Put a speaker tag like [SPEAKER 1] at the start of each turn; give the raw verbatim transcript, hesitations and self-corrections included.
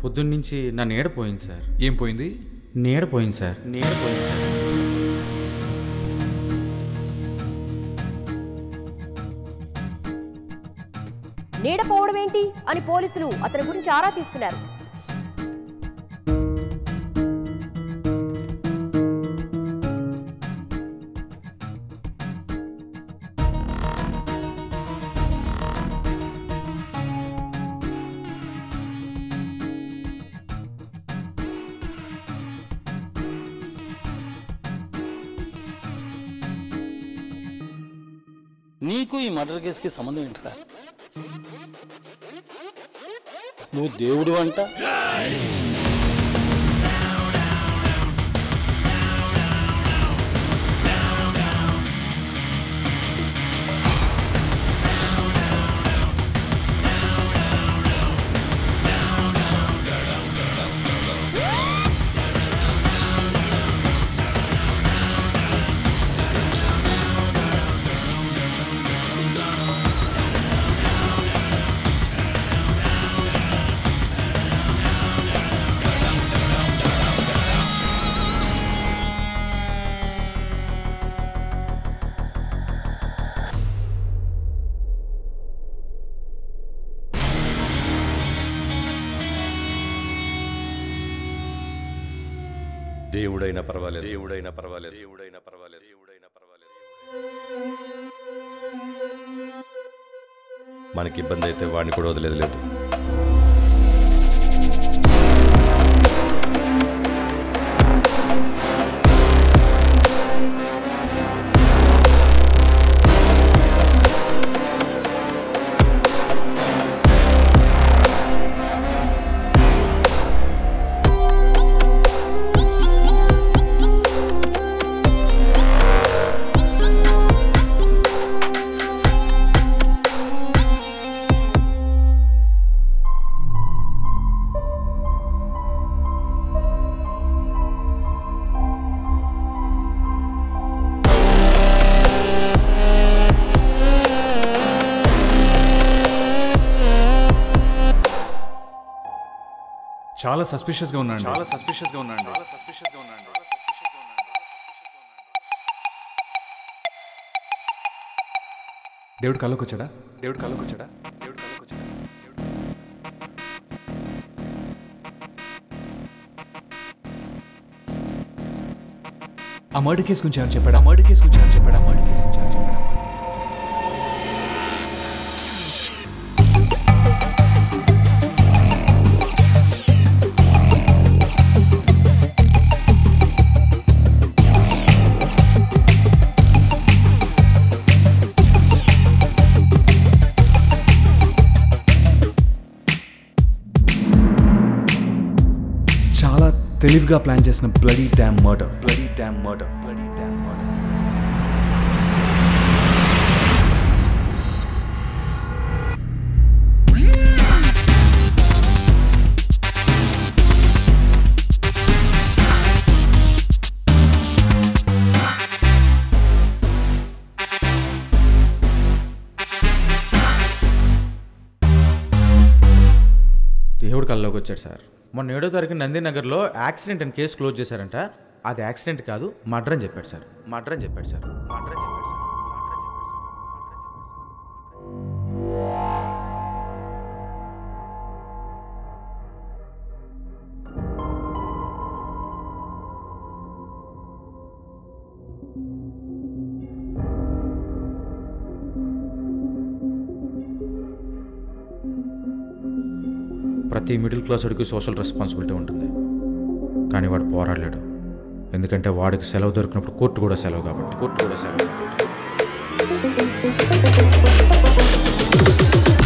[SPEAKER 1] పొద్దున్నుంచి నా నీడ పోయింది సార్.
[SPEAKER 2] ఏం పోయింది?
[SPEAKER 1] నీడ పోయింది సార్. నీడ పోయింది సార్.
[SPEAKER 3] నీడ పోవడం ఏంటి అని పోలీసులు అతని గురించి ఆరా తీస్తున్నారు.
[SPEAKER 4] నీకు ఈ మర్డర్ కేసుకి సంబంధం ఏంటరా? నువ్వు దేవుడు అంట.
[SPEAKER 5] దేవుడైనా పర్వాలేదు, దేవుడైనా పర్వాలేదు, దేవుడైనా పర్వాలేదు, దేవుడైనా పర్వాలేదు. మనకి ఇబ్బంది అయితే వాడిని కూడా వదిలేదు లేదు.
[SPEAKER 2] చాలా సస్పిషియస్గా ఉన్నాడు. చాలా సస్పిషియస్గా ఉన్నాడు. చాలా సస్పిషియస్గా ఉన్నాడు. దేవుడు కళ్ళకి వచ్చాడా? దేవుడు కళ్ళకి వచ్చాడా? దేవుడు కళ్ళకి వచ్చాడా? ఆ మర్డర్ కేసు గురించి ఏమని చెప్పాడు? ఆ మర్డర్ కేసు గురించి ఏమని చెప్పాడు? ఆ మర్డర్ కేసు గురించి ఏమని చెప్పాడు? చాలా తెలివిగా ప్లాన్ చేసిన bloody damn murder. Bloody damn murder. Bloody damn murder.
[SPEAKER 1] దేవుడు కల్లోకి వచ్చాడు సార్. మొన్న ఏడో తారీఖు నందినగర్లో యాక్సిడెంట్ అని కేసు క్లోజ్ చేశారంట. అది యాక్సిడెంట్ కాదు, మర్డర్ అని చెప్పాడు సార్. మర్డర్ అని చెప్పాడు సార్. మర్డర్ అని చెప్పాడు సార్. ప్రతి మిడిల్ క్లాస్ వాడికి సోషల్ రెస్పాన్సిబిలిటీ ఉంటుంది, కానీ వాడు పోరాడలేడు. ఎందుకంటే వాడికి సెలవు దొరికినప్పుడు కోర్టు కూడా సెలవు కాబట్టి కోర్టు కూడా సెలవు కాబట్టి